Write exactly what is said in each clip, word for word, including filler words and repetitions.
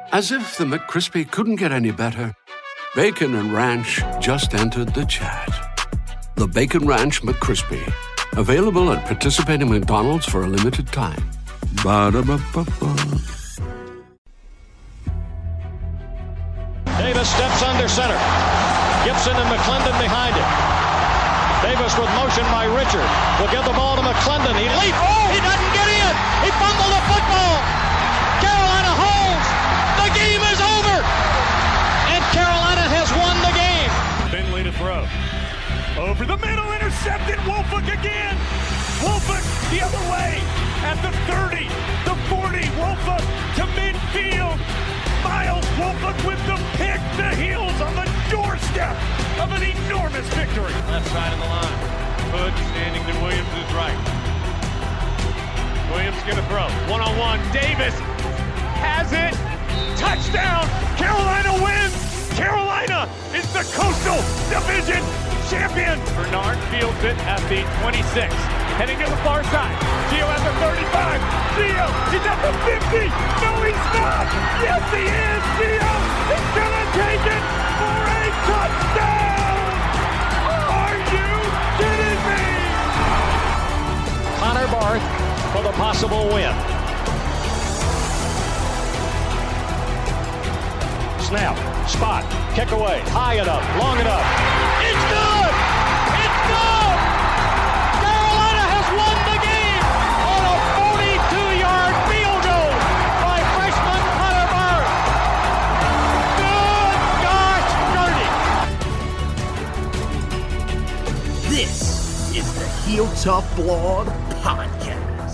As if the McCrispy couldn't get any better, Bacon and Ranch just entered the chat. The Bacon Ranch McCrispy, available at participating McDonald's for a limited time. Ba-da-ba-ba-ba. Davis steps under center. Gibson and McClendon behind him. Davis with motion by Richard. Will give the ball to McClendon. He leaps. Oh, he doesn't get in. He fumbled the football. Carolina holds. The game is over. And Carolina has won the game. Finley to throw. Over the middle, intercepted. Wolford again. Wolford the other way. At the thirty, the forty. Wolford to midfield. Miles Wolford with the pick. The Heels on the doorstep of an enormous victory. Left side of the line. Hood standing to Williams' is right. Williams gonna throw. One-on-one. Davis has it. Touchdown. Carolina wins. Carolina is the Coastal Division champion. Bernard fields it at the twenty-six. Heading to the far side. Gio at the thirty-five. Gio, he's at the fifty. No, he's not. Yes, he is. Gio is gonna take it for a touchdown. Are you kidding me? Connor Barth for the possible win. Snap, spot, kick away, high enough, long enough. It's good! It's good! Carolina has won the game on a forty-two-yard field goal by freshman Connor Barth. Good gosh, dirty. This is the Heel Tough Blog Podcast.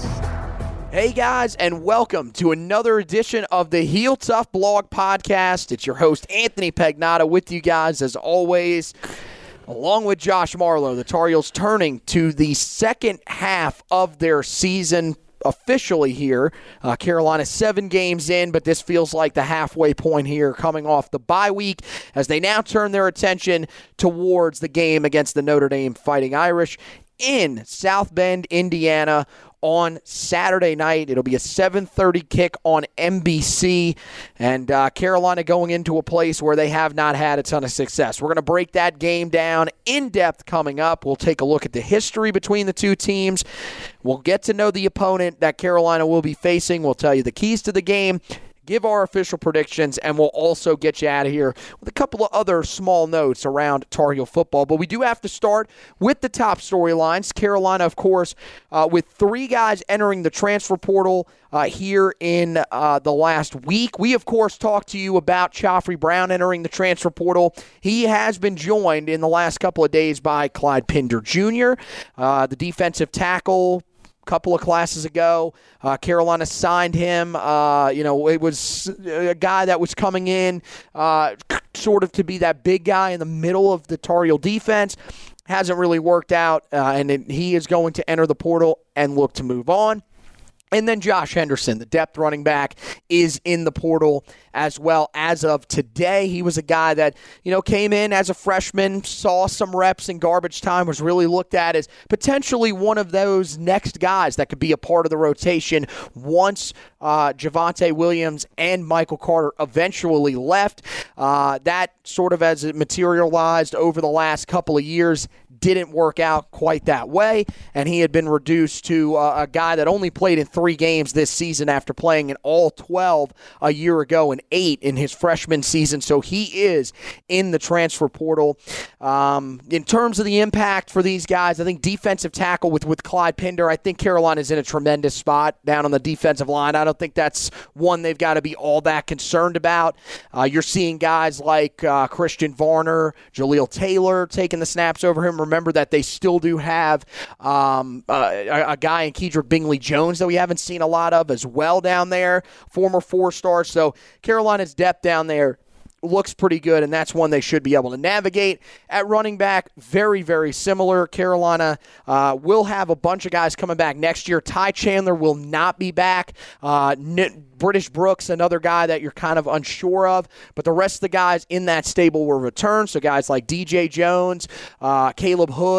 Hey guys, and welcome to another edition of the Heel Tough Blog Podcast. It's your host, Anthony Pagnotta, with you guys as always, along with Josh Marlowe. The Tar Heels turning to the second half of their season officially here. Uh, Carolina seven games in, but this feels like the halfway point here coming off the bye week as they now turn their attention towards the game against the Notre Dame Fighting Irish in South Bend, Indiana, on Saturday night. It'll be a seven thirty kick on N B C, and uh, Carolina going into a place where they have not had a ton of success. We're going to break that game down in depth coming up. We'll take a look at the history between the two teams. We'll get to know the opponent that Carolina will be facing. We'll tell you the keys to the game, give our official predictions, and we'll also get you out of here with a couple of other small notes around Tar Heel football. But we do have to start with the top storylines. Carolina, of course, uh, with three guys entering the transfer portal uh, here in uh, the last week. We, of course, talked to you about Joffrey Brown entering the transfer portal. He has been joined in the last couple of days by Clyde Pinder Junior, uh, the defensive tackle. Couple of classes ago, uh, Carolina signed him. Uh, you know, it was a guy that was coming in uh, sort of to be that big guy in the middle of the Tar Heel defense. Hasn't really worked out, uh, and it, he is going to enter the portal and look to move on. And then Josh Henderson, the depth running back, is in the portal as well as of today. He was a guy that, you know, came in as a freshman, saw some reps in garbage time, was really looked at as potentially one of those next guys that could be a part of the rotation once uh, Javonte Williams and Michael Carter eventually left. Uh, that sort of as it materialized over the last couple of years didn't work out quite that way, and he had been reduced to uh, a guy that only played in three games this season after playing in all twelve a year ago and eight in his freshman season, so he is in the transfer portal. Um, in terms of the impact for these guys, I think defensive tackle with, with Clyde Pinder, I think Carolina's in a tremendous spot down on the defensive line. I don't think that's one they've got to be all that concerned about. Uh, you're seeing guys like uh, Christian Varner, Jaleel Taylor taking the snaps over him. Remember that they still do have um, uh, a, a guy in Kedrick Bingley-Jones that we haven't seen a lot of as well down there, former four-star. So Carolina's depth down there looks pretty good, and that's one they should be able to navigate. At running back, very, very similar. Carolina uh, will have a bunch of guys coming back next year. Ty Chandler will not be back. Uh, N- British Brooks, another guy that you're kind of unsure of, but the rest of the guys in that stable will return. So guys like D J Jones, uh, Caleb Hood,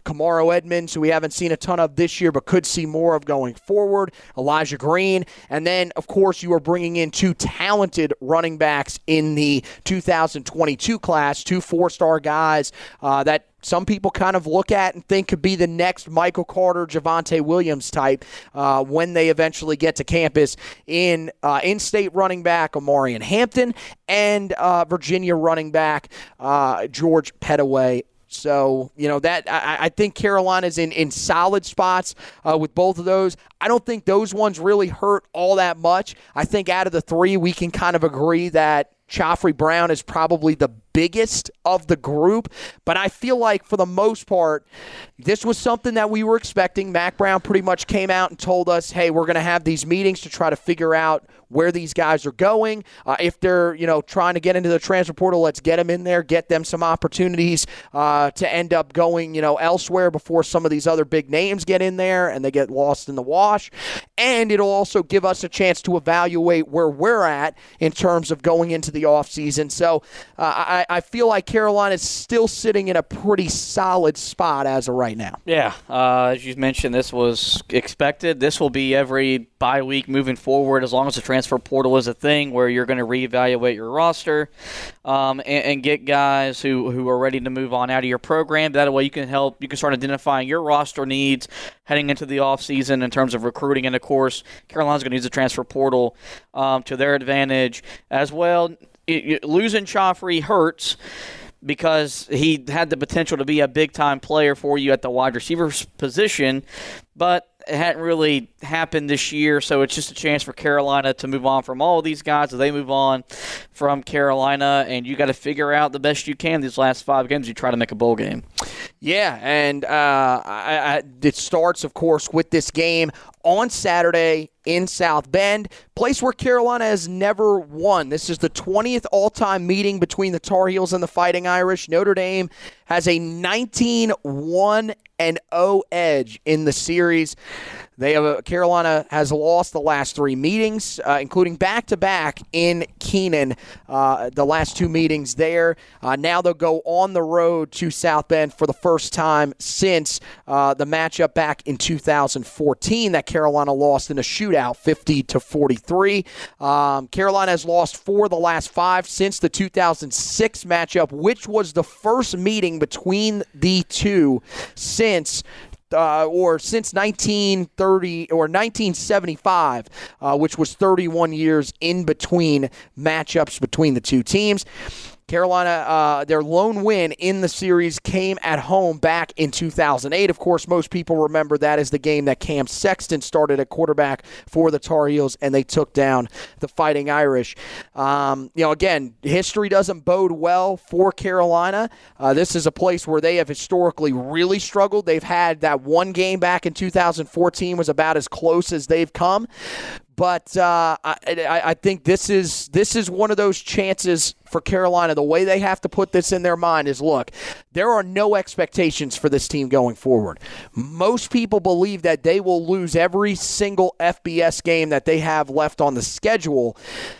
Kamaro Edmonds, who we haven't seen a ton of this year but could see more of going forward, Elijah Green, and then, of course, you are bringing in two talented running backs in the two thousand twenty-two class, two four-star guys uh, that some people kind of look at and think could be the next Michael Carter, Javonte Williams type uh, when they eventually get to campus in uh, in-state running back Omarion Hampton and uh, Virginia running back uh, George Pettaway. So, you know, that I, I think Carolina's in, in solid spots uh, with both of those. I don't think those ones really hurt all that much. I think out of the three, we can kind of agree that Joffrey Brown is probably the biggest of the group, but I feel like for the most part, this was something that we were expecting. Mack Brown pretty much came out and told us, hey, we're going to have these meetings to try to figure out where these guys are going. Uh, if they're, you know, trying to get into the transfer portal, let's get them in there, get them some opportunities uh, to end up going, you know, elsewhere before some of these other big names get in there and they get lost in the wash. And it'll also give us a chance to evaluate where we're at in terms of going into the offseason. So uh, I, I feel like Carolina is still sitting in a pretty solid spot as of right now. Yeah, uh, as you mentioned, this was expected. This will be every bye week moving forward as long as the transfer portal is a thing where you're going to reevaluate your roster um, and, and get guys who, who are ready to move on out of your program. That way you can help, you can start identifying your roster needs heading into the offseason in terms of recruiting. And, of course, Carolina's going to use the transfer portal um, to their advantage as well. It, it, losing Joffrey hurts because he had the potential to be a big-time player for you at the wide receiver position, but it hadn't really happened this year, so it's just a chance for Carolina to move on from all of these guys as they move on from Carolina, and you got to figure out the best you can these last five games you try to make a bowl game. Yeah, and uh, I, I, it starts, of course, with this game on Saturday in South Bend, place where Carolina has never won. This is the twentieth all-time meeting between the Tar Heels and the Fighting Irish. Notre Dame has a nineteen one and oh edge in the series. They have a, Carolina has lost the last three meetings, uh, including back-to-back in Kenan, uh, the last two meetings there. Uh, now they'll go on the road to South Bend for the first time since uh, the matchup back in two thousand fourteen that Carolina lost in a shootout, fifty to forty-three. Um, Carolina has lost four of the last five since the two thousand six matchup, which was the first meeting between the two since Uh, or since nineteen thirty or nineteen seventy-five, uh, which was thirty-one years in between matchups between the two teams. Carolina, uh, their lone win in the series came at home back in two thousand eight. Of course, most people remember that as the game that Cam Sexton started at quarterback for the Tar Heels, and they took down the Fighting Irish. Um, you know, again, history doesn't bode well for Carolina. Uh, this is a place where they have historically really struggled. They've had that one game back in two thousand fourteen was about as close as they've come. But uh, I, I think this is this is one of those chances for Carolina. The way they have to put this in their mind is, look, there are no expectations for this team going forward. Most people believe that they will lose every single F B S game that they have left on the schedule.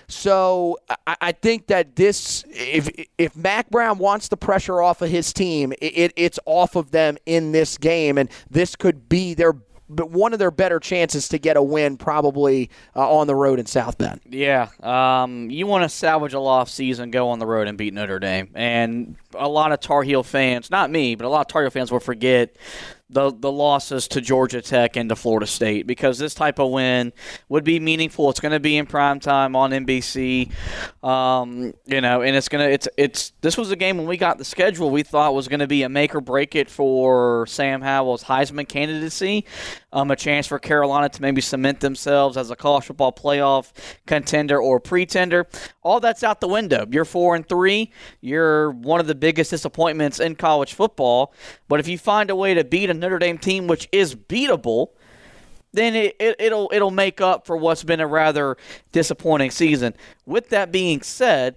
So I, I think that this, if if Mack Brown wants the pressure off of his team, it, it, it's off of them in this game, and this could be their but one of their better chances to get a win probably uh, on the road in South Bend. Yeah. Um, you want to salvage a lost season, go on the road and beat Notre Dame. And a lot of Tar Heel fans, not me, but a lot of Tar Heel fans will forget the the losses to Georgia Tech and to Florida State, because this type of win would be meaningful. It's going to be in prime time on N B C, um, you know, and it's gonna it's it's this was a game when we got the schedule we thought was going to be a make or break it for Sam Howell's Heisman candidacy, um, a chance for Carolina to maybe cement themselves as a college football playoff contender or pretender. All that's out the window. You're four and three. You're one of the biggest disappointments in college football. But if you find a way to beat a Notre Dame team, which is beatable, then it, it, it'll it'll make up for what's been a rather disappointing season. With that being said,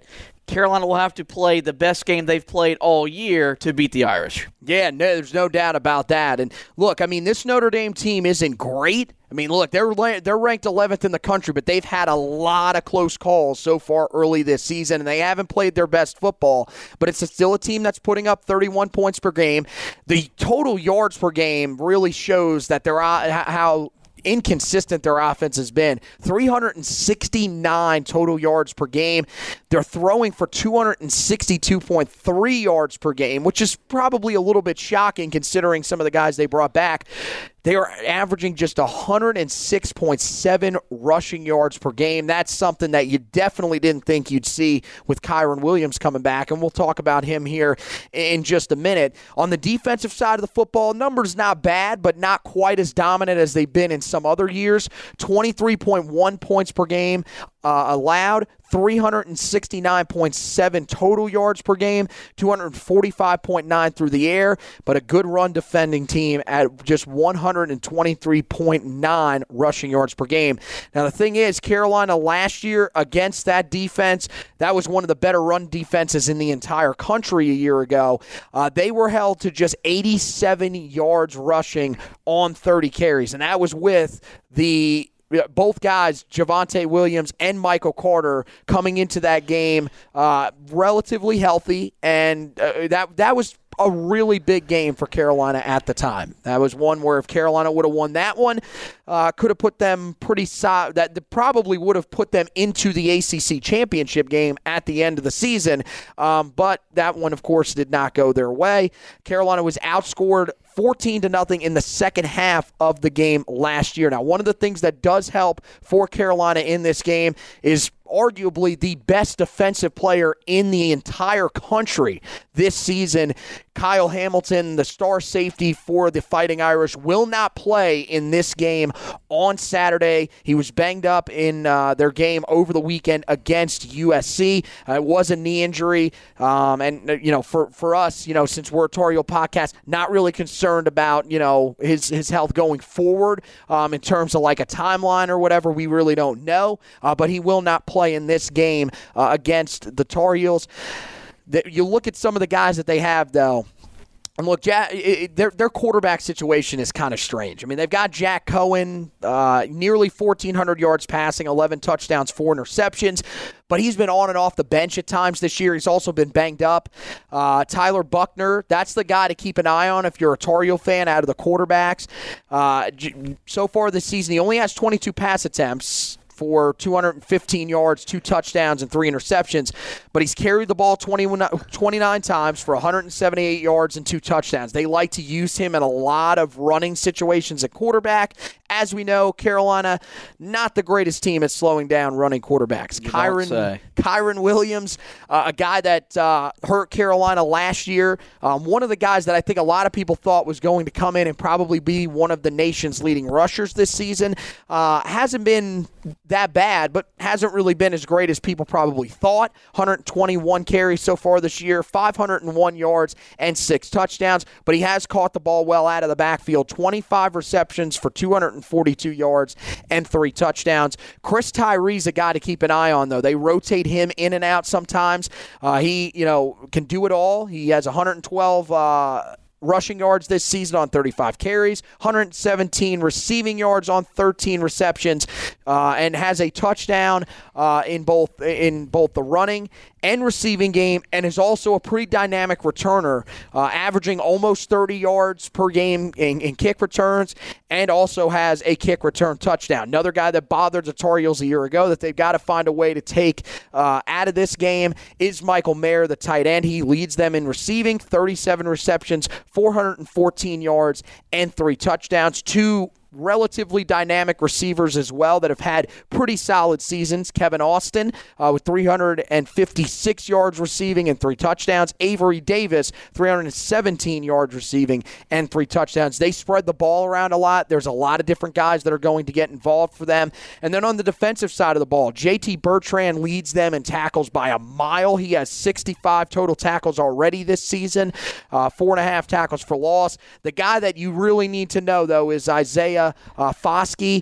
Carolina will have to play the best game they've played all year to beat the Irish. Yeah, no, there's no doubt about that. And look, I mean, this Notre Dame team isn't great. I mean, look, they're they're ranked eleventh in the country, but they've had a lot of close calls so far early this season, and they haven't played their best football. But it's still a team that's putting up thirty-one points per game. The total yards per game really shows that they're how inconsistent their offense has been. three hundred sixty-nine total yards per game. They're throwing for two hundred sixty-two point three yards per game, which is probably a little bit shocking considering some of the guys they brought back. They are averaging just one hundred six point seven rushing yards per game. That's something that you definitely didn't think you'd see with Kyren Williams coming back, and we'll talk about him here in just a minute. On the defensive side of the football, numbers not bad, but not quite as dominant as they've been in some other years. twenty-three point one points per game uh, allowed, three hundred sixty-nine point seven total yards per game, two hundred forty-five point nine through the air, but a good run defending team at just one hundred twenty-three point nine rushing yards per game. Now, the thing is, Carolina last year against that defense, that was one of the better run defenses in the entire country a year ago. Uh, they were held to just eighty-seven yards rushing on thirty carries, and that was with the both guys, Javonte Williams and Michael Carter, coming into that game uh, relatively healthy, and uh, that that was a really big game for Carolina at the time. That was one where if Carolina would have won that one, uh, could have put them pretty solid. That probably would have put them into the A C C championship game at the end of the season. Um, but that one, of course, did not go their way. Carolina was outscored fourteen to nothing in the second half of the game last year. Now, one of the things that does help for Carolina in this game is arguably the best defensive player in the entire country this season. Kyle Hamilton, the star safety for the Fighting Irish, will not play in this game on Saturday. He was banged up in uh, their game over the weekend against U S C. Uh, it was a knee injury. Um, and, you know, for, for us, you know, since we're a Tar Heel podcast, not really concerned about, you know, his, his health going forward um, in terms of like a timeline or whatever. We really don't know. Uh, but he will not play in this game uh, against the Tar Heels. The, you look at some of the guys that they have, though, and look, Jack, it, their their quarterback situation is kind of strange. I mean, they've got Jack Cohen, uh, nearly fourteen hundred yards passing, eleven touchdowns, four interceptions, but he's been on and off the bench at times this year. He's also been banged up. Uh, Tyler Buckner, that's the guy to keep an eye on if you're a Tar Heel fan out of the quarterbacks. Uh, so far this season, he only has twenty-two pass attempts for two hundred fifteen yards, two touchdowns, and three interceptions. But he's carried the ball twenty-nine times for one hundred seventy-eight yards and two touchdowns. They like to use him in a lot of running situations at quarterback. As we know, Carolina, not the greatest team at slowing down running quarterbacks. Kyren, Kyren Williams, uh, a guy that uh, hurt Carolina last year. Um, one of the guys that I think a lot of people thought was going to come in and probably be one of the nation's leading rushers this season. Uh, hasn't been that bad, but hasn't really been as great as people probably thought. one hundred twenty-one carries so far this year, five hundred one yards, and six touchdowns. But he has caught the ball well out of the backfield. twenty-five receptions for two hundred forty-two yards and three touchdowns. Chris Tyree's a guy to keep an eye on, though. They rotate him in and out sometimes. Uh, he, you know, can do it all. He has one hundred twelve uh rushing yards this season on thirty-five carries, one hundred seventeen receiving yards on thirteen receptions, uh, and has a touchdown uh, in both in both the running and receiving game, and is also a pretty dynamic returner, uh, averaging almost thirty yards per game in, in kick returns, and also has a kick return touchdown. Another guy that bothered the Tar Heels a year ago that they've got to find a way to take uh, out of this game is Michael Mayer, the tight end. He leads them in receiving, thirty-seven receptions, four hundred fourteen yards, and three touchdowns. Two relatively dynamic receivers as well that have had pretty solid seasons. Kevin Austin uh, with three hundred fifty-six yards receiving and three touchdowns. Avery Davis, three hundred seventeen yards receiving and three touchdowns. They spread the ball around a lot. There's a lot of different guys that are going to get involved for them. And then on the defensive side of the ball, J T Bertrand leads them in tackles by a mile. He has sixty-five total tackles already this season, uh, four and a half tackles for loss. The guy that you really need to know, though, is Isaiah Uh, Foskey.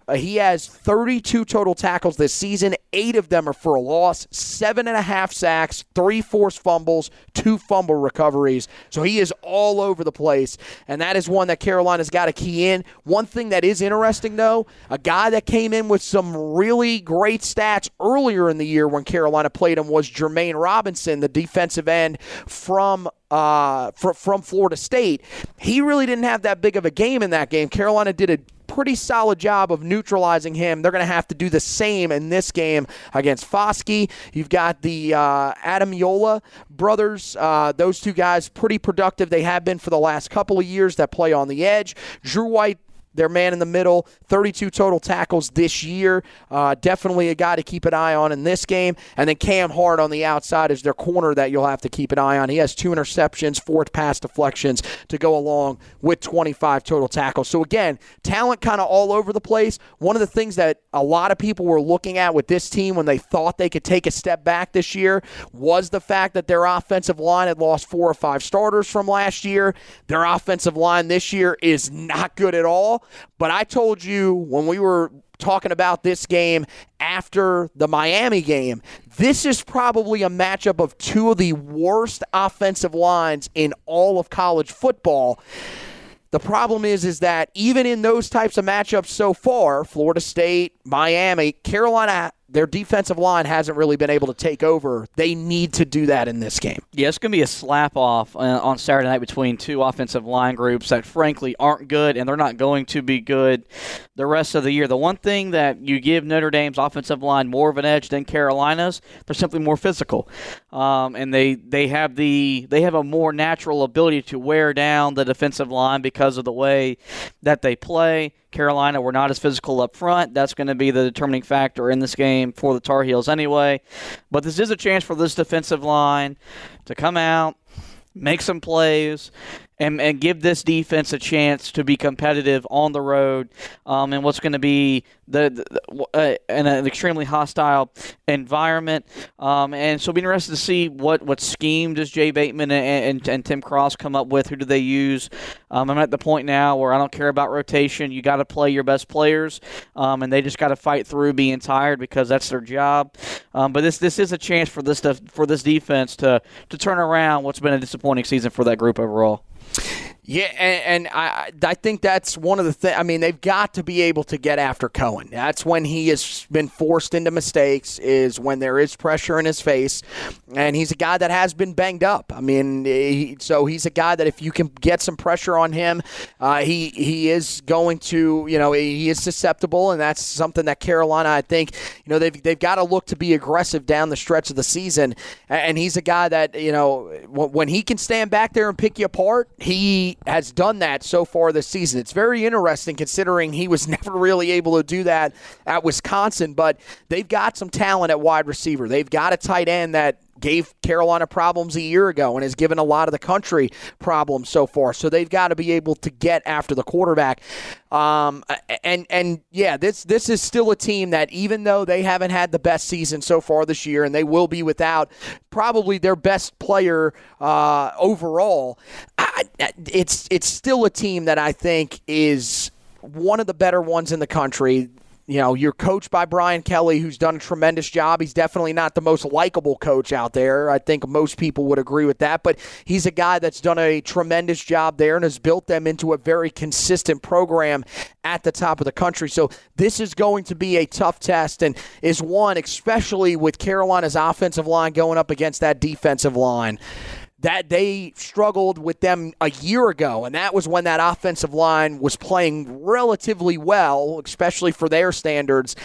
Uh, he has thirty-two total tackles this season. Eight of them are for a loss, seven and a half sacks, three forced fumbles, two fumble recoveries. So he is all over the place, and that is one that Carolina's got to key in. One thing that is interesting, though, a guy that came in with some really great stats earlier in the year when Carolina played him was Jermaine Robinson, the defensive end from uh, fr- from Florida State. He really didn't have that big of a game in that game. Carolina did a pretty solid job of neutralizing him. They're going to have to do the same in this game against Foskey. You've got the uh, Adamiola brothers. Uh, those two guys, pretty productive. They have been for the last couple of years that play on the edge. Drew White, their man in the middle, thirty-two total tackles this year. Uh, definitely a guy to keep an eye on in this game. And then Cam Hart on the outside is their corner that you'll have to keep an eye on. He has two interceptions, four pass deflections to go along with twenty-five total tackles. So again, talent kind of all over the place. One of the things that a lot of people were looking at with this team when they thought they could take a step back this year was the fact that their offensive line had lost four or five starters from last year. Their offensive line this year is not good at all. But I told you when we were talking about this game after the Miami game, this is probably a matchup of two of the worst offensive lines in all of college football. The problem is, is that even in those types of matchups so far, Florida State, Miami, Carolina, their defensive line hasn't really been able to take over. They need to do that in this game. Yeah, it's going to be a slap-off uh, on Saturday night between two offensive line groups that, frankly, aren't good, and they're not going to be good the rest of the year. The one thing that you give Notre Dame's offensive line more of an edge than Carolina's, they're simply more physical. Um, and they, they have the they have a more natural ability to wear down the defensive line because of the way that they play. Carolina were not as physical up front. That's going to be the determining factor in this game for the Tar Heels anyway. But this is a chance for this defensive line to come out, make some plays, and, and give this defense a chance to be competitive on the road um, in what's going to be the, the uh, in an extremely hostile environment. Um, and so it'll be interested to see what, what scheme does Jay Bateman and, and, and Tim Cross come up with. Who do they use? Um, I'm at the point now where I don't care about rotation. You got to play your best players, um, and they just got to fight through being tired because that's their job. Um, but this this is a chance for this for this defense to to turn around what's been a disappointing season for that group overall. Yeah, and, and I I think that's one of the things. I mean, they've got to be able to get after Cohen. That's when he has been forced into mistakes, is when there is pressure in his face. And he's a guy that has been banged up. I mean, he, so he's a guy that if you can get some pressure on him, uh, he he is going to, you know, he is susceptible. And that's something that Carolina, I think, you know, they've, they've got to look to be aggressive down the stretch of the season. And he's a guy that, you know, when he can stand back there and pick you apart, he has done that so far this season. It's very interesting considering he was never really able to do that at Wisconsin, but they've got some talent at wide receiver. They've got a tight end that gave Carolina problems a year ago and has given a lot of the country problems so far. So they've got to be able to get after the quarterback. Um, and, and yeah, this this is still a team that even though they haven't had the best season so far this year, and they will be without probably their best player uh, overall, I, it's it's still a team that I think is one of the better ones in the country. You know, you're coached by Brian Kelly, who's done a tremendous job. He's definitely not the most likable coach out there. I think most people would agree with that. But he's a guy that's done a tremendous job there and has built them into a very consistent program at the top of the country. So this is going to be a tough test and is one, especially with Carolina's offensive line going up against that defensive line, that they struggled with them a year ago, and that was when that offensive line was playing relatively well, especially for their standards.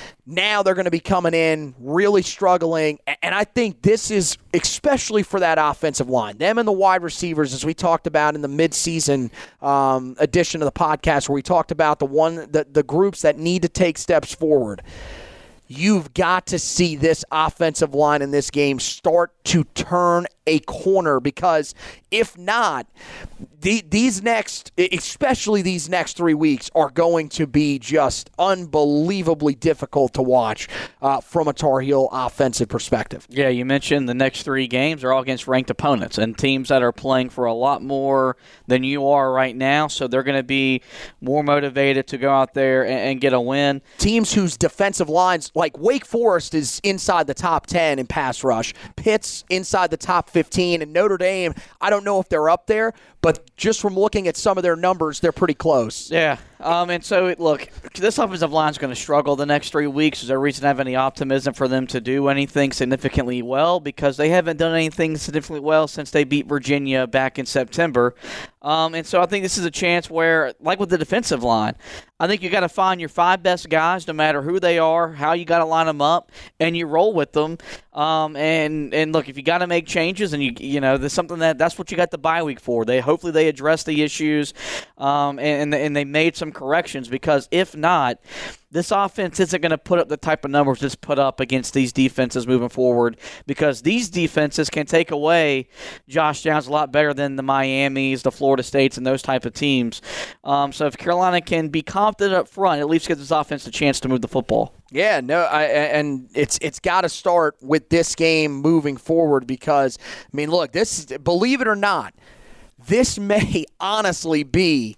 Now they're going to be coming in really struggling, and I think this is especially for that offensive line. Them and the wide receivers, as we talked about in the midseason um, edition of the podcast, where we talked about the one the, the groups that need to take steps forward. You've got to see this offensive line in this game start to turn a corner, because if not, the, these next, especially these next three weeks, are going to be just unbelievably difficult to watch uh, from a Tar Heel offensive perspective. Yeah, you mentioned the next three games are all against ranked opponents and teams that are playing for a lot more than you are right now, so they're going to be more motivated to go out there and, and get a win. Teams whose defensive lines, like Wake Forest is inside the top ten in pass rush, Pitt's inside the top fifteen, and Notre Dame, I don't know if they're up there, but just from looking at some of their numbers, they're pretty close. Yeah, um, and so, it, look, this offensive line is going to struggle the next three weeks. Is there a reason to have any optimism for them to do anything significantly well? Because they haven't done anything significantly well since they beat Virginia back in September. Um, and so I think this is a chance where, like with the defensive line, I think you got to find your five best guys, no matter who they are, how you got to line them up, and you roll with them. Um, and and look, if you got to make changes, and you you know, there's something that that's what you got the bye week for. They hopefully they address the issues, um, and and they made some corrections, because if not, this offense isn't going to put up the type of numbers it's put up against these defenses moving forward, because these defenses can take away Josh Downs a lot better than the Miamis, the Florida States, and those type of teams. Um, so if Carolina can be confident up front, it at least gives this offense a chance to move the football. Yeah, no, I, and it's it's got to start with this game moving forward, because, I mean, look, this, believe it or not, this may honestly be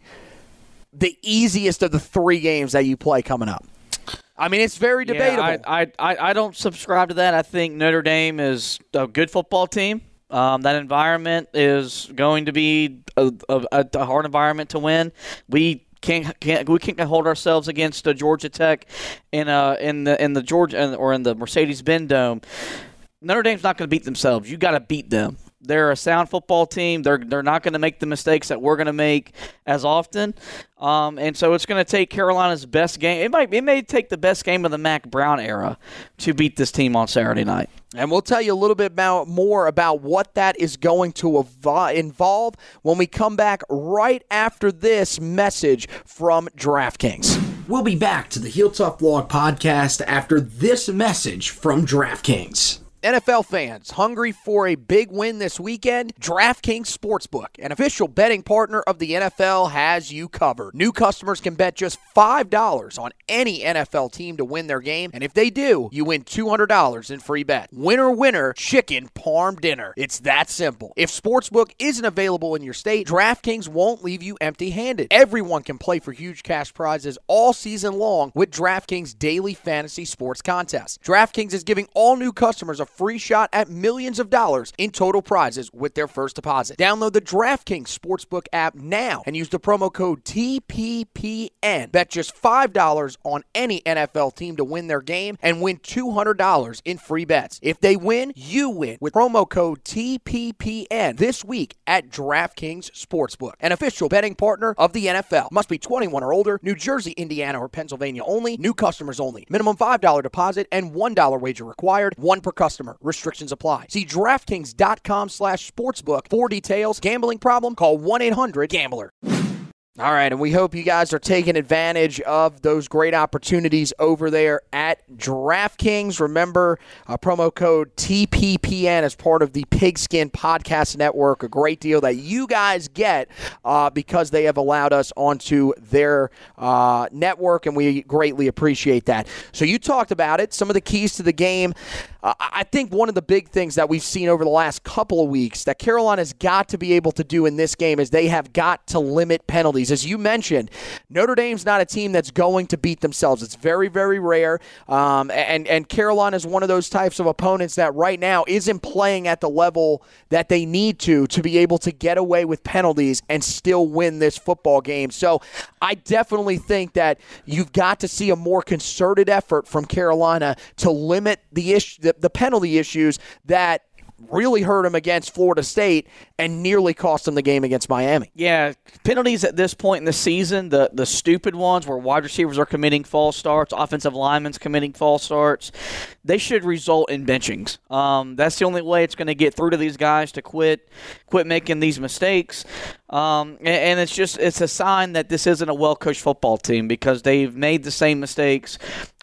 the easiest of the three games that you play coming up. I mean, it's very debatable. Yeah, I, I, I don't subscribe to that. I think Notre Dame is a good football team. Um, that environment is going to be a, a, a hard environment to win. We can't, can't we can't hold ourselves against uh, Georgia Tech in uh in the in the Georgia or in the Mercedes-Benz Dome. Notre Dame's not going to beat themselves. You got to beat them. They're a sound football team. They're they're not going to make the mistakes that we're going to make as often, um, and so it's going to take Carolina's best game. It might it may take the best game of the Mac Brown era to beat this team on Saturday night. And we'll tell you a little bit about, more about what that is going to evo- involve when we come back right after this message from DraftKings. We'll be back to the Heel Tough Blog podcast after this message from DraftKings. N F L fans, hungry for a big win this weekend? DraftKings Sportsbook, an official betting partner of the N F L, has you covered. New customers can bet just five dollars on any N F L team to win their game, and if they do, you win two hundred dollars in free bet. Winner, winner, chicken parm dinner. It's that simple. If Sportsbook isn't available in your state, DraftKings won't leave you empty-handed. Everyone can play for huge cash prizes all season long with DraftKings Daily Fantasy Sports Contest. DraftKings is giving all new customers a free shot at millions of dollars in total prizes with their first deposit. Download the DraftKings Sportsbook app now and use the promo code T P P N. Bet just five dollars on any N F L team to win their game and win two hundred dollars in free bets. If they win, you win with promo code T P P N this week at DraftKings Sportsbook, an official betting partner of the N F L. Must be twenty-one or older, New Jersey, Indiana, or Pennsylvania only, new customers only. Minimum five dollars deposit and one dollar wager required, one per customer. Restrictions apply. See DraftKings.com slash sportsbook for details. Gambling problem? Call one eight hundred gambler. All right, and we hope you guys are taking advantage of those great opportunities over there at DraftKings. Remember, uh, promo code T P P N as part of the Pigskin Podcast Network, a great deal that you guys get uh, because they have allowed us onto their uh, network, and we greatly appreciate that. So you talked about it, some of the keys to the game. Uh, I think one of the big things that we've seen over the last couple of weeks that Carolina's got to be able to do in this game is they have got to limit penalties. As you mentioned, Notre Dame's not a team that's going to beat themselves. It's very, very rare. Um, and, and Carolina is one of those types of opponents that right now isn't playing at the level that they need to to be able to get away with penalties and still win this football game. So I definitely think that you've got to see a more concerted effort from Carolina to limit the issue, the, the penalty issues that really hurt him against Florida State and nearly cost him the game against Miami. Yeah, penalties at this point in the season, the, the stupid ones where wide receivers are committing false starts, offensive linemen's committing false starts, they should result in benchings. Um, that's the only way it's going to get through to these guys to quit quit making these mistakes. Um, and, and it's just it's a sign that this isn't a well-coached football team because they've made the same mistakes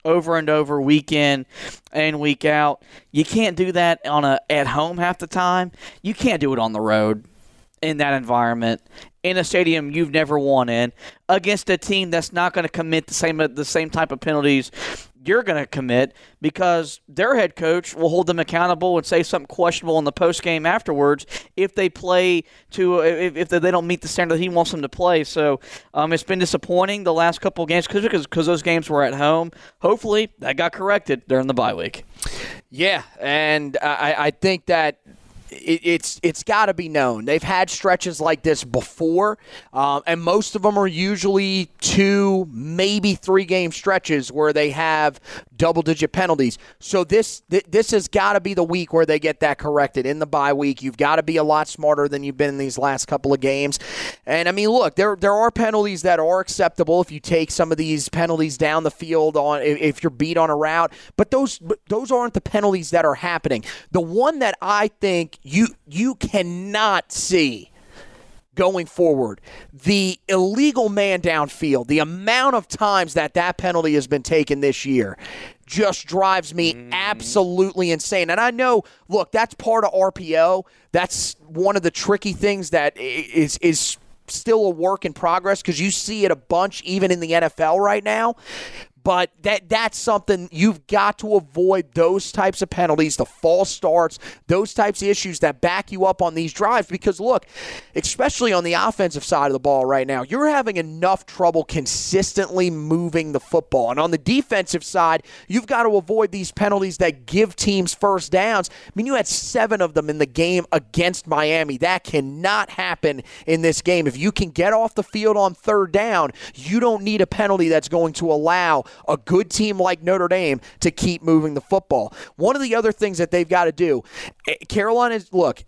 over and over, week in and week out. You can't do that on a at home half the time. You can't do it on the road in that environment, in a stadium you've never won in, against a team that's not going to commit the same the same type of penalties you're going to commit, because their head coach will hold them accountable and say something questionable in the post game afterwards if they play to if, if they don't meet the standard that he wants them to play. So um, it's been disappointing the last couple of games because because those games were at home. Hopefully that got corrected during the bye week. Yeah, and I, I think that It, it's it's got to be known. They've had stretches like this before, um, and most of them are usually two, maybe three-game stretches where they have double-digit penalties. So this th- this has got to be the week where they get that corrected. In the bye week, you've got to be a lot smarter than you've been in these last couple of games. And, I mean, look, there there are penalties that are acceptable if you take some of these penalties down the field on if, if you're beat on a route, but those those aren't the penalties that are happening. The one that I think You you cannot see going forward, the illegal man downfield, the amount of times that that penalty has been taken this year just drives me mm. absolutely insane. And I know, look, that's part of R P O. That's one of the tricky things that is is still a work in progress because you see it a bunch even in the N F L right now. But that that's something you've got to avoid, those types of penalties, the false starts, those types of issues that back you up on these drives. Because, look, especially on the offensive side of the ball right now, you're having enough trouble consistently moving the football. And on the defensive side, you've got to avoid these penalties that give teams first downs. I mean, you had seven of them in the game against Miami. That cannot happen in this game. If you can get off the field on third down, you don't need a penalty that's going to allow a good team like Notre Dame to keep moving the football. One of the other things that they've got to do, Carolina's, look,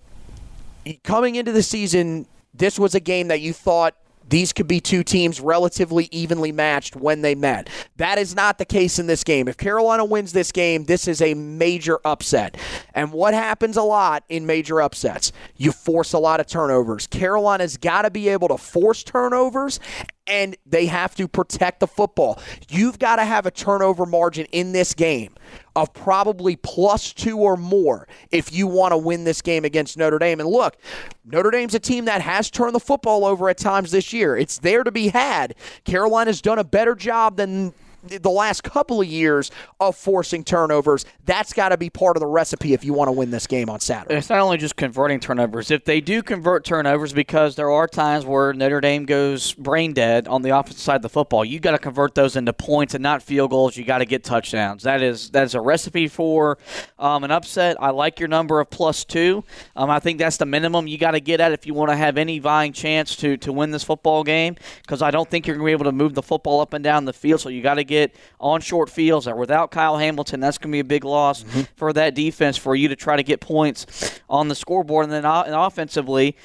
coming into the season, this was a game that you thought these could be two teams relatively evenly matched when they met. That is not the case in this game. If Carolina wins this game, this is a major upset. And what happens a lot in major upsets? You force a lot of turnovers. Carolina's got to be able to force turnovers, and they have to protect the football. You've got to have a turnover margin in this game of probably plus two or more if you want to win this game against Notre Dame. And look, Notre Dame's a team that has turned the football over at times this year. It's there to be had. Carolina's done a better job than the last couple of years of forcing turnovers. That's got to be part of the recipe if you want to win this game on Saturday. It's not only just converting turnovers. If they do convert turnovers, because there are times where Notre Dame goes brain dead on the offensive side of the football, you got to convert those into points and not field goals. You got to get touchdowns. That is that is a recipe for um, an upset. I like your number of plus two. Um, I think that's the minimum you got to get at if you want to have any vying chance to to win this football game, because I don't think you're going to be able to move the football up and down the field, so you got to get Get on short fields. Or without Kyle Hamilton, that's going to be a big loss mm-hmm. for that defense for you to try to get points on the scoreboard. And then uh, and offensively,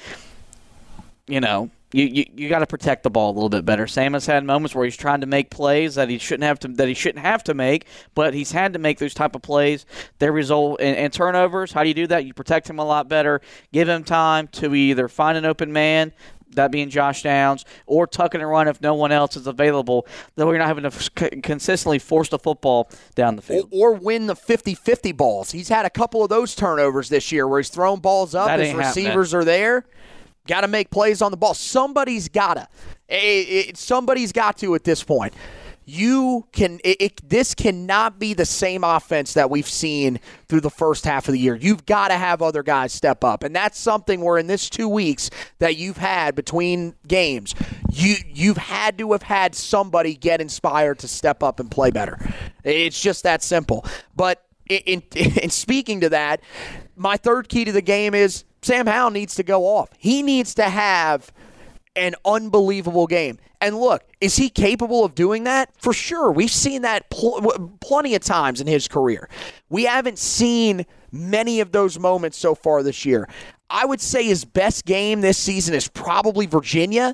you know, you, you, you got to protect the ball a little bit better. Sam has had moments where he's trying to make plays that he shouldn't have to that he shouldn't have to make, but he's had to make those type of plays. They result in, in turnovers. How do you do that? You protect him a lot better. Give him time to either find an open man, that being Josh Downs, or tuck it and run if no one else is available, then we're not having to f- consistently force the football down the field. Or, or win the fifty-fifty balls. He's had a couple of those turnovers this year where he's thrown balls up, that his receivers happening. Are there. Got to make plays on the ball. Somebody's got to. It, it, somebody's got to at this point. You can. It, it, this cannot be the same offense that we've seen through the first half of the year. You've got to have other guys step up, and that's something where in this two weeks that you've had between games, you you've had to have had somebody get inspired to step up and play better. It's just that simple. But in, in, in speaking to that, my third key to the game is Sam Howell needs to go off. He needs to have an unbelievable game. And look, is he capable of doing that? For sure. We've seen that pl- plenty of times in his career. We haven't seen many of those moments so far this year. I would say his best game this season is probably Virginia,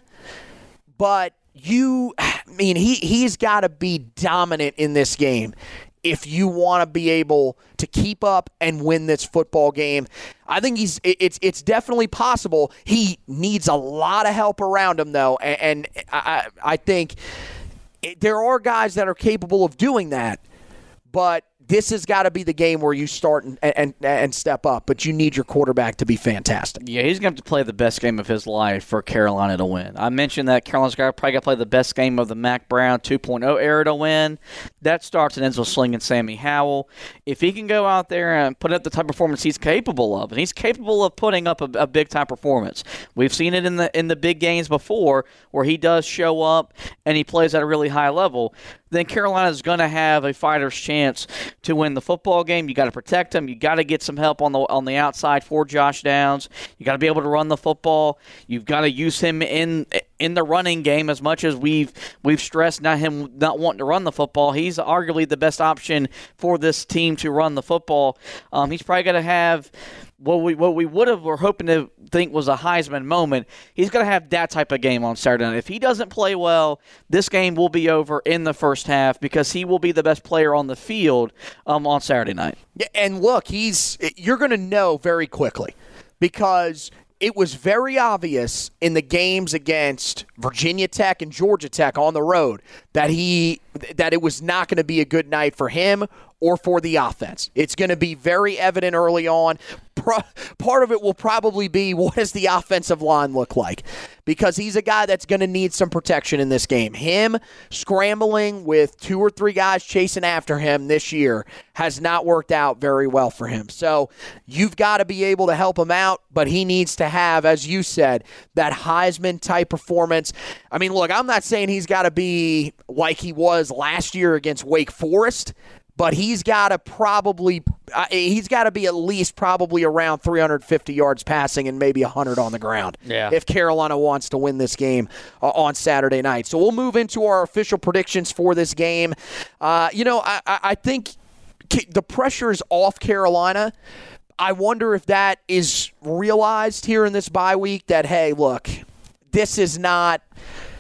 but you, I mean, he, he's got to be dominant in this game if you want to be able to keep up and win this football game. I think he's it's it's definitely possible. He needs a lot of help around him, though, and, and I, I think there are guys that are capable of doing that, but this has got to be the game where you start and, and and step up, but you need your quarterback to be fantastic. Yeah, he's going to have to play the best game of his life for Carolina to win. I mentioned that Carolina's got probably got to play the best game of the Mac Brown two point oh era to win. That starts and ends with slinging Sammy Howell. If he can go out there and put up the type of performance he's capable of, and he's capable of putting up a, a big-time performance. We've seen it in the in the big games before where he does show up and he plays at a really high level. Then Carolina's going to have a fighter's chance to win the football game. You got to protect him. You got to get some help on the on the outside for Josh Downs. You got to be able to run the football. You've got to use him in in the running game as much as we've we've stressed not him not wanting to run the football. He's arguably the best option for this team to run the football. Um, he's probably going to have what we what we would have were hoping to think was a Heisman moment. He's going to have that type of game on Saturday night. If he doesn't play well, this game will be over in the first half because he will be the best player on the field um, on Saturday night. Yeah, and look, he's you're going to know very quickly because it was very obvious in the games against Virginia Tech and Georgia Tech on the road that he that it was not going to be a good night for him or for the offense. It's going to be very evident early on. Pro- part of it will probably be what does the offensive line look like? Because he's a guy that's going to need some protection in this game. Him scrambling with two or three guys chasing after him this year has not worked out very well for him. So you've got to be able to help him out, but he needs to have, as you said, that Heisman-type performance. I mean, look, I'm not saying he's got to be like he was last year against Wake Forest, but he's got to probably uh, he's got to be at least probably around three hundred fifty yards passing and maybe one hundred on the ground. Yeah. If Carolina wants to win this game uh, on Saturday night. So we'll move into our official predictions for this game. Uh, you know, I, I think the pressure is off Carolina. I wonder if that is realized here in this bye week that, hey, look, this is not –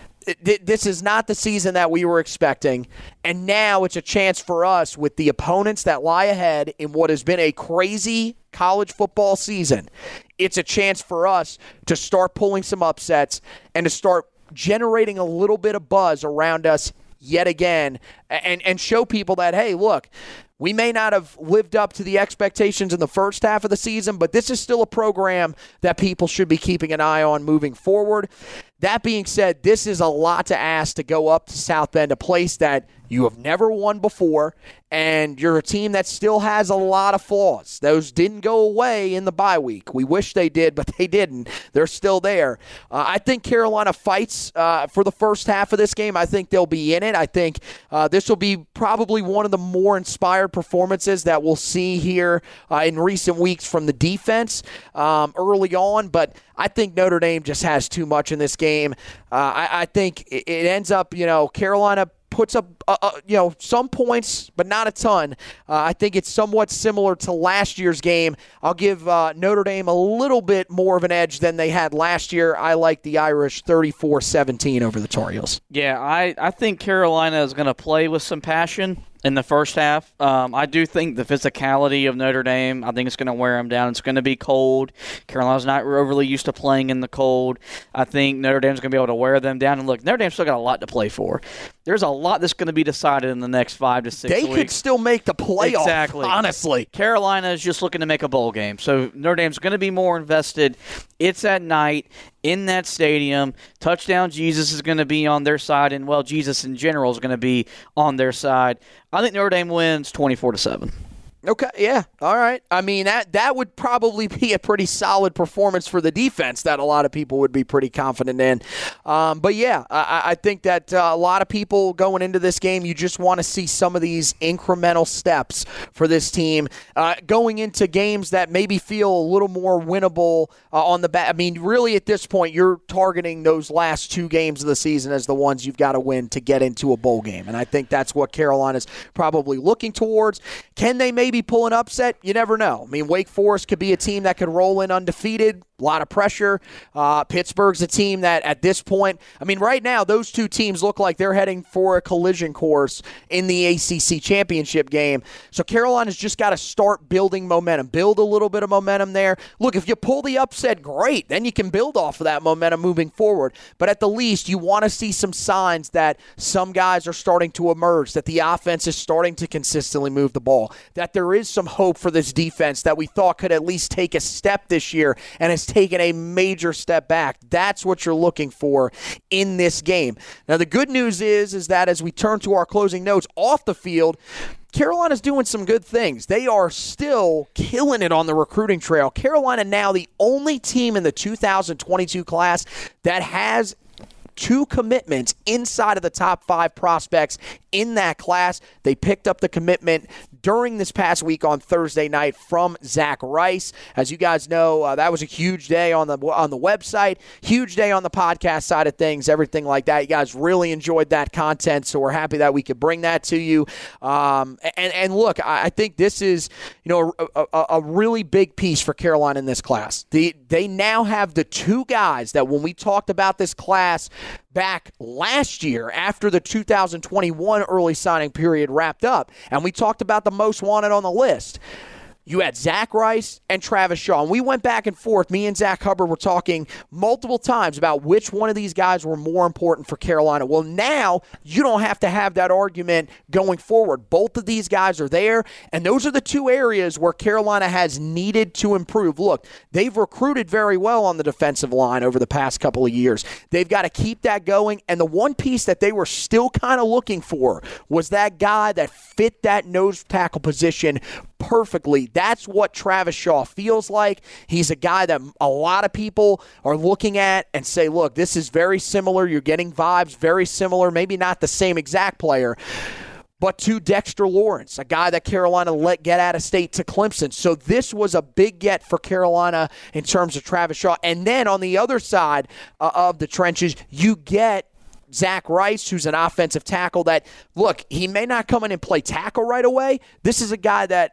This is not the season that we were expecting, and now it's a chance for us with the opponents that lie ahead in what has been a crazy college football season. It's a chance for us to start pulling some upsets and to start generating a little bit of buzz around us yet again and, and show people that, hey, look, we may not have lived up to the expectations in the first half of the season, but this is still a program that people should be keeping an eye on moving forward. That being said, this is a lot to ask to go up to South Bend, a place that you have never won before, and you're a team that still has a lot of flaws. Those didn't go away in the bye week. We wish they did, but they didn't. They're still there. Uh, I think Carolina fights uh, for the first half of this game. I think they'll be in it. I think uh, this will be probably one of the more inspired performances that we'll see here uh, in recent weeks from the defense um, early on, but I think Notre Dame just has too much in this game. Uh, I, I think it, it ends up, you know, Carolina puts up, uh, uh, you know, some points, but not a ton. Uh, I think it's somewhat similar to last year's game. I'll give uh, Notre Dame a little bit more of an edge than they had last year. I like the Irish thirty-four seventeen over the Tar Heels. Yeah, I, I think Carolina is going to play with some passion in the first half. Um, I do think the physicality of Notre Dame, I think it's going to wear them down. It's going to be cold. Carolina's not overly used to playing in the cold. I think Notre Dame's going to be able to wear them down. And look, Notre Dame's still got a lot to play for. There's a lot that's going to be decided in the next five to six they weeks. They could still make the playoff, exactly. honestly. Carolina is just looking to make a bowl game. So Notre Dame's going to be more invested. It's at night in that stadium. Touchdown Jesus is going to be on their side, and, well, Jesus in general is going to be on their side. I think Notre Dame wins twenty-four to seven. Okay, yeah, all right. I mean, that that would probably be a pretty solid performance for the defense that a lot of people would be pretty confident in. Um, but, yeah, I, I think that uh, a lot of people going into this game, you just want to see some of these incremental steps for this team uh, going into games that maybe feel a little more winnable uh, on the back. I mean, really at this point, you're targeting those last two games of the season as the ones you've got to win to get into a bowl game. And I think that's what Carolina's probably looking towards. Can they maybe maybe pull an upset? You never know. I mean, Wake Forest could be a team that could roll in undefeated. A lot of pressure. Uh, Pittsburgh's a team that at this point, I mean, right now, those two teams look like they're heading for a collision course in the A C C championship game. So Carolina's just got to start building momentum, build a little bit of momentum there. Look, if you pull the upset, great. Then you can build off of that momentum moving forward. But at the least, you want to see some signs that some guys are starting to emerge, that the offense is starting to consistently move the ball, that there is some hope for this defense that we thought could at least take a step this year and has taken a major step back. That's what you're looking for in this game. Now, the good news is, is that as we turn to our closing notes off the field, Carolina's doing some good things. They are still killing it on the recruiting trail. Carolina now the only team in the two thousand twenty-two class that has two commitments inside of the top five prospects in that class. They picked up the commitment during this past week on Thursday night from Zach Rice. As you guys know, uh, that was a huge day on the on the website, huge day on the podcast side of things, everything like that. You guys really enjoyed that content, so we're happy that we could bring that to you. Um, and, and look, I, I think this is, you know, a, a, a really big piece for Carolina in this class. The, they now have the two guys that when we talked about this class back last year after the two thousand twenty-one early signing period wrapped up, and we talked about the most wanted on the list. You had Zach Rice and Travis Shaw. And we went back and forth. Me and Zach Hubbard were talking multiple times about which one of these guys were more important for Carolina. Well, now you don't have to have that argument going forward. Both of these guys are there, and those are the two areas where Carolina has needed to improve. Look, they've recruited very well on the defensive line over the past couple of years. They've got to keep that going, and the one piece that they were still kind of looking for was that guy that fit that nose tackle position perfectly. That's what Travis Shaw feels like. He's a guy that a lot of people are looking at and say, look, this is very similar. You're getting vibes very similar, maybe not the same exact player, but to Dexter Lawrence, a guy that Carolina let get out of state to Clemson. So this was a big get for Carolina in terms of Travis Shaw. And then on the other side uh, of the trenches, you get Zach Rice, who's an offensive tackle that, look, he may not come in and play tackle right away. This is a guy that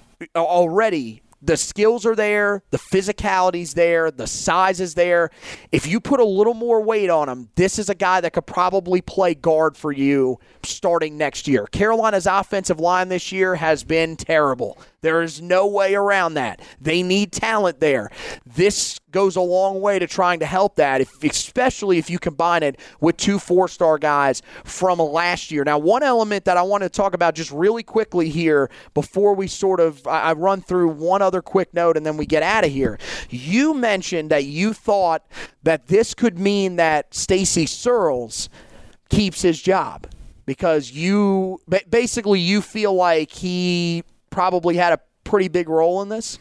already the skills are there, the physicality's there, the size is there. If you put a little more weight on him, this is a guy that could probably play guard for you starting next year. Carolina's offensive line this year has been terrible. There is no way around that. They need talent there. This goes a long way to trying to help that, if, especially if you combine it with two four-star guys from last year. Now, one element that I want to talk about just really quickly here before we sort of I, I run through one other quick note and then we get out of here. You mentioned that you thought that this could mean that Stacy Searles keeps his job because you basically you feel like he probably had a pretty big role in this.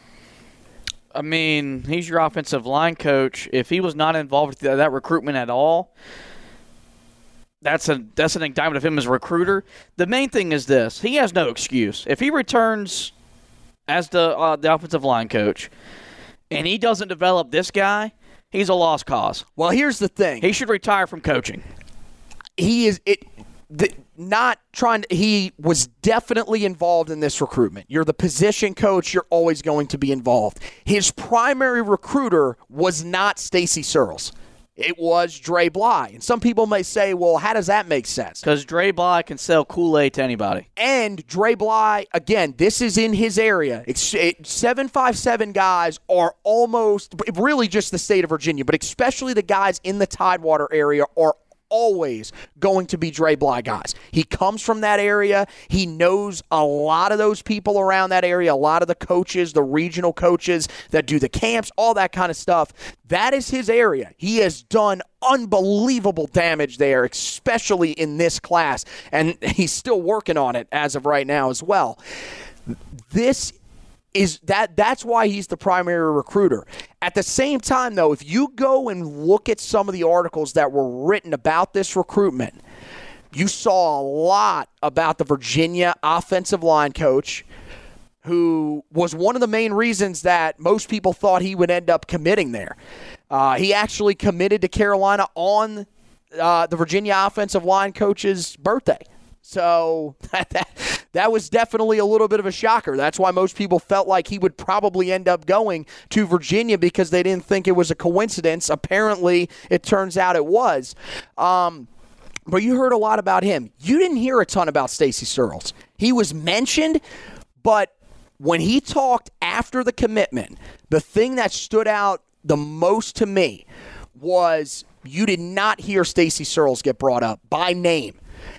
I mean, he's your offensive line coach. If he was not involved with that recruitment at all, that's a that's an indictment of him as a recruiter. The main thing is this: he has no excuse. If he returns as the uh, the offensive line coach and he doesn't develop this guy, he's a lost cause. Well, here's the thing: he should retire from coaching. He is it. The, not trying to, he was definitely involved in this recruitment. You're the position coach, you're always going to be involved. His primary recruiter was not Stacy Searles. It was Dre Bly. And some people may say, well, how does that make sense? Because Dre Bly can sell Kool-Aid to anybody. And Dre Bly, again, this is in his area. It's, it, seven five seven guys are almost, really just the state of Virginia, but especially the guys in the Tidewater area are always going to be Dre Bly guys. He comes from that area. He knows a lot of those people around that area, a lot of the coaches, the regional coaches that do the camps, all that kind of stuff. That is his area. He has done unbelievable damage there, especially in this class, and he's still working on it as of right now as well. This is that that's why he's the primary recruiter. At the same time, though, if you go and look at some of the articles that were written about this recruitment, you saw a lot about the Virginia offensive line coach, who was one of the main reasons that most people thought he would end up committing there. Uh, he actually committed to Carolina on uh, the Virginia offensive line coach's birthday. So that, that was definitely a little bit of a shocker. That's why most people felt like he would probably end up going to Virginia because they didn't think it was a coincidence. Apparently, it turns out it was. Um, but you heard a lot about him. You didn't hear a ton about Stacey Searles. He was mentioned, but when he talked after the commitment, the thing that stood out the most to me was you did not hear Stacey Searles get brought up by name.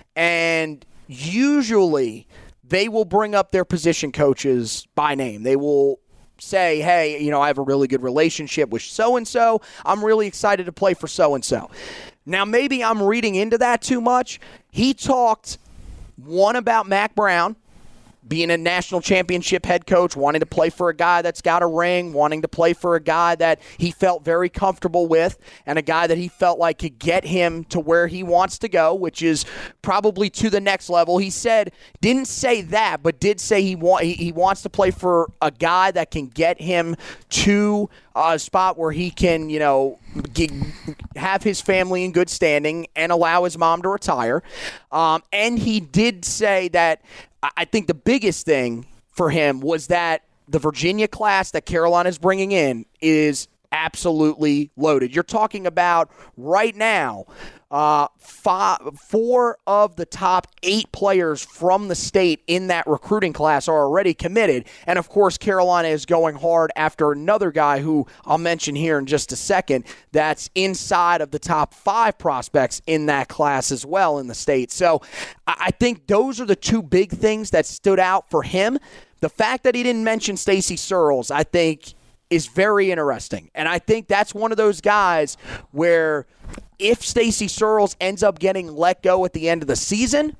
And usually they will bring up their position coaches by name. They will say, hey, you know, I have a really good relationship with so-and-so. I'm really excited to play for so-and-so. Now, maybe I'm reading into that too much. He talked, one, about Mack Brown, being a national championship head coach, wanting to play for a guy that's got a ring, wanting to play for a guy that he felt very comfortable with, and a guy that he felt like could get him to where he wants to go, which is probably to the next level. He said, didn't say that, but did say he, wa- he, he wants to play for a guy that can get him to a spot where he can, you know, get, have his family in good standing and allow his mom to retire. Um, and he did say that I think the biggest thing for him was that the Virginia class that Carolina is bringing in is absolutely loaded. You're talking about right now uh, five, four of the top eight players from the state in that recruiting class are already committed. And, of course, Carolina is going hard after another guy who I'll mention here in just a second that's inside of the top five prospects in that class as well in the state. So I think those are the two big things that stood out for him. The fact that he didn't mention Stacey Searles, I think, is very interesting. And I think that's one of those guys where if Stacey Searles ends up getting let go at the end of the season,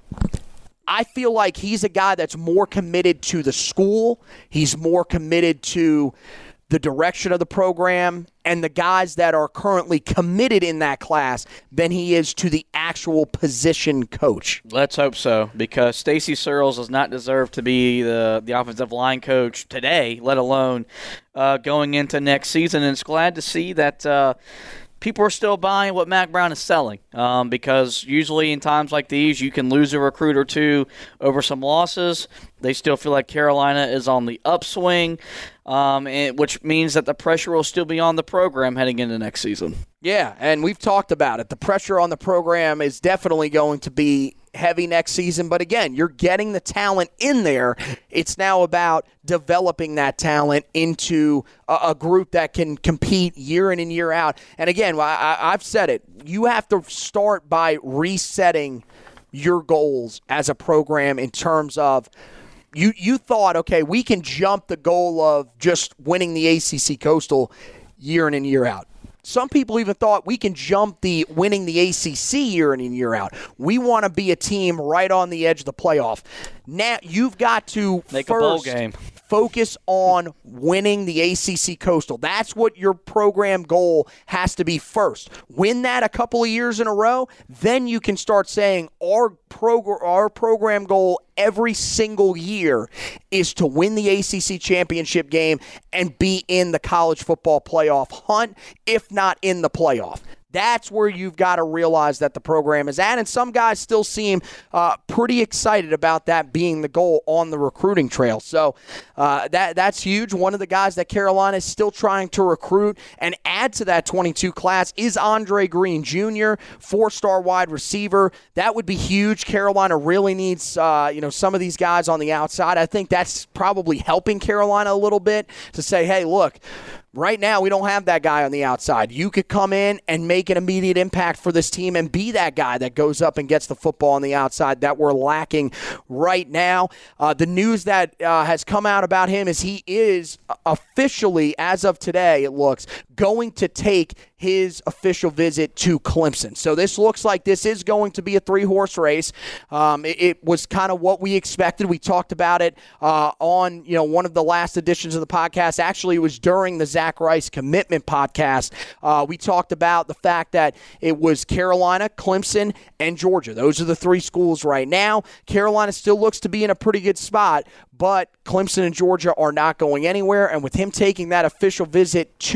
I feel like he's a guy that's more committed to the school. He's more committed to the direction of the program and the guys that are currently committed in that class than he is to the actual position coach. Let's hope so, because Stacey Searles does not deserve to be the, the offensive line coach today, let alone uh, going into next season. And it's glad to see that uh, people are still buying what Mack Brown is selling, um, because usually in times like these, you can lose a recruit or two over some losses. They still feel like Carolina is on the upswing, um, and, which means that the pressure will still be on the program heading into next season. Yeah, and we've talked about it. The pressure on the program is definitely going to be heavy next season. But again, you're getting the talent in there. It's now about developing that talent into a, a group that can compete year in and year out. And again, I, I've said it. You have to start by resetting your goals as a program in terms of You you thought, okay, we can jump the goal of just winning the A C C Coastal year in and year out. Some people even thought we can jump the winning the A C C year in and year out. We want to be a team right on the edge of the playoff. Now you've got to make first a bowl game. Focus on winning the A C C Coastal. That's what your program goal has to be first. Win that a couple of years in a row, then you can start saying our program, our program goal every single year is to win the A C C championship game and be in the college football playoff hunt, if not in the playoff. That's where you've got to realize that the program is at, and some guys still seem uh, pretty excited about that being the goal on the recruiting trail. So uh, that that's huge. One of the guys that Carolina is still trying to recruit and add to that twenty-two class is Andre Green Junior, four-star wide receiver. That would be huge. Carolina really needs uh, you know some of these guys on the outside. I think that's probably helping Carolina a little bit to say, hey, look, right now, we don't have that guy on the outside. You could come in and make an immediate impact for this team and be that guy that goes up and gets the football on the outside that we're lacking right now. Uh, the news that uh, has come out about him is he is officially, as of today, it looks, going to take his official visit to Clemson. So this looks like this is going to be a three-horse race. Um, it, it was kind of what we expected. We talked about it uh, on you know one of the last editions of the podcast. Actually, it was during the Zach Rice commitment podcast. Uh, we talked about the fact that it was Carolina, Clemson, and Georgia. Those are the three schools right now. Carolina still looks to be in a pretty good spot, but Clemson and Georgia are not going anywhere. And with him taking that official visit to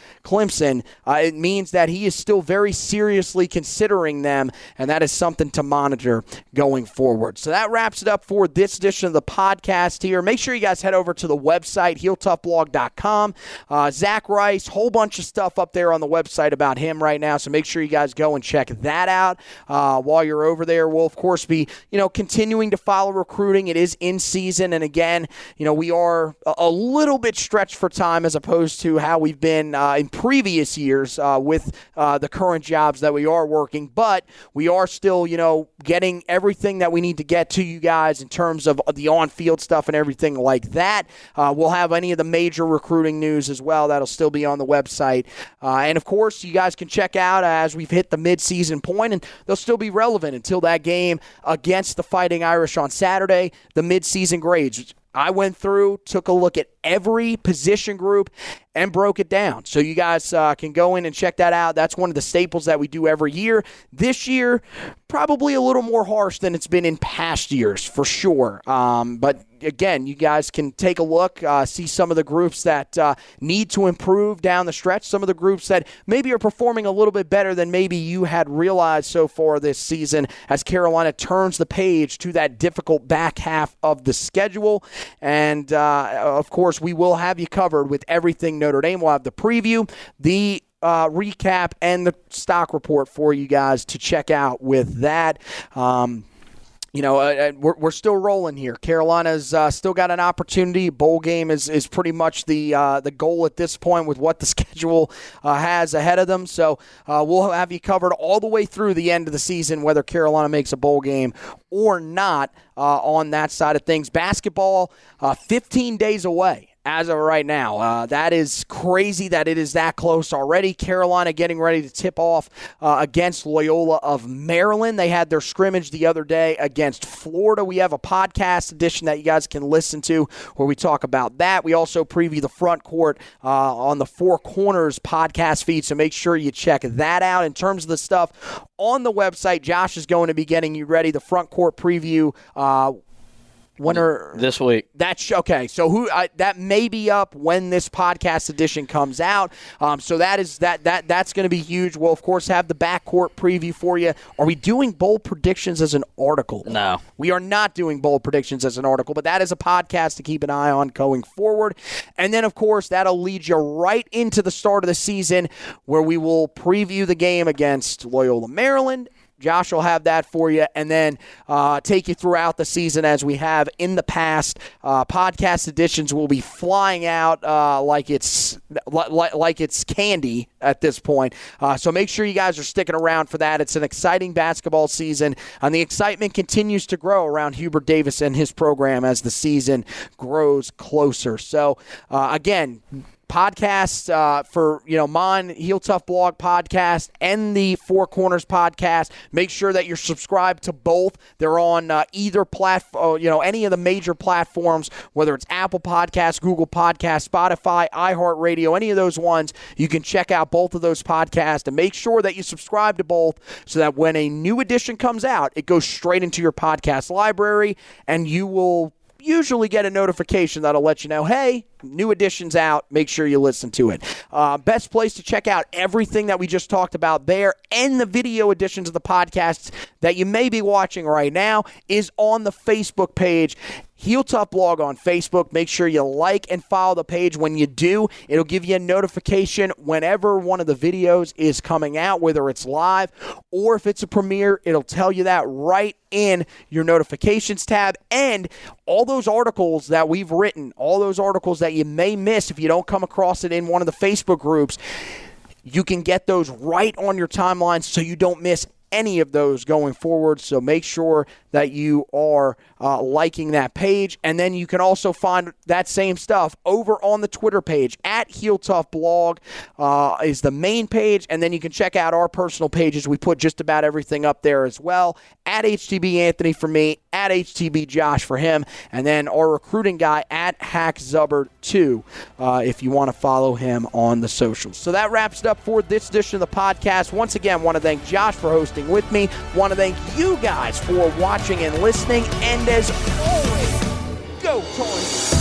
Clemson, uh, it means that he is still very seriously considering them, and that is something to monitor going forward. So that wraps it up for this edition of the podcast here. Make sure you guys head over to the website, heel tough blog dot com. Uh, Zach Rice, whole bunch of stuff up there on the website about him right now, so make sure you guys go and check that out. Uh, while you're over there, we'll, of course, be you know continuing to follow recruiting. It is in season, and again, you know we are a, a little bit stretched for time as opposed to how we've been uh, in previous years uh, with uh, the current jobs that we are working, but we are still, you know, getting everything that we need to get to you guys in terms of the on-field stuff and everything like that. Uh, we'll have any of the major recruiting news as well. That'll still be on the website. Uh, and, of course, you guys can check out uh, as we've hit the midseason point, and they'll still be relevant until that game against the Fighting Irish on Saturday, the midseason grades. I went through, took a look at every position group, and broke it down. So you guys uh, can go in and check that out. That's one of the staples that we do every year. This year, probably a little more harsh than it's been in past years, for sure. Um, but again, you guys can take a look, uh, see some of the groups that uh, need to improve down the stretch, some of the groups that maybe are performing a little bit better than maybe you had realized so far this season as Carolina turns the page to that difficult back half of the schedule. And, uh, of course, we will have you covered with everything Notre Dame. We'll have the preview, the Uh, recap, and the stock report for you guys to check out with that. Um, You know, uh, we're, we're still rolling here. Carolina's uh, still got an opportunity. Bowl game is, is pretty much the uh, the goal at this point with what the schedule uh, has ahead of them. So uh, we'll have you covered all the way through the end of the season, whether Carolina makes a bowl game or not uh, on that side of things. Basketball, uh, fifteen days away. As of right now, uh, that is crazy that it is that close already. Carolina getting ready to tip off uh, against Loyola of Maryland. They had their scrimmage the other day against Florida. We have a podcast edition that you guys can listen to where we talk about that. We also preview the front court uh, on the Four Corners podcast feed, so make sure you check that out. In terms of the stuff on the website, Josh is going to be getting you ready. The front court preview uh When are, this week. That's okay. So who I, that may be up when this podcast edition comes out. Um, so that is that that that's going to be huge. We'll of course have the backcourt preview for you. Are we doing bowl predictions as an article? No, we are not doing bowl predictions as an article. But that is a podcast to keep an eye on going forward. And then of course that'll lead you right into the start of the season where we will preview the game against Loyola Maryland. Josh will have that for you, and then uh, take you throughout the season as we have in the past. Uh, podcast editions will be flying out uh, like it's like, like it's candy at this point. Uh, so make sure you guys are sticking around for that. It's an exciting basketball season, and the excitement continues to grow around Hubert Davis and his program as the season grows closer. So uh, again, podcasts uh, for, you know, mine, Heel Tough Blog podcast and the Four Corners podcast. Make sure that you're subscribed to both. They're on uh, either platform, you know, any of the major platforms, whether it's Apple Podcasts, Google Podcasts, Spotify, iHeartRadio, any of those ones. You can check out both of those podcasts and make sure that you subscribe to both so that when a new edition comes out, it goes straight into your podcast library and you will usually get a notification that'll let you know, hey, new edition's out. Make sure you listen to it. Uh, best place to check out everything that we just talked about there and the video editions of the podcasts that you may be watching right now is on the Facebook page. Heel Tough Blog on Facebook. Make sure you like and follow the page. When you do, it'll give you a notification whenever one of the videos is coming out, whether it's live or if it's a premiere. It'll tell you that right in your notifications tab. And all those articles that we've written, all those articles that you may miss if you don't come across it in one of the Facebook groups, you can get those right on your timeline so you don't miss any of those going forward. So make sure that you are uh, liking that page. And then you can also find that same stuff over on the Twitter page at Heel Tough Blog uh, is the main page. And then you can check out our personal pages. We put just about everything up there as well. At H T B Anthony for me, at H T B Josh for him, and then our recruiting guy at Hack Zubbard two uh, if you want to follow him on the socials. So that wraps it up for this edition of the podcast. Once again, want to thank Josh for hosting with me. Want to thank you guys for watching and listening. And as always, go Toys!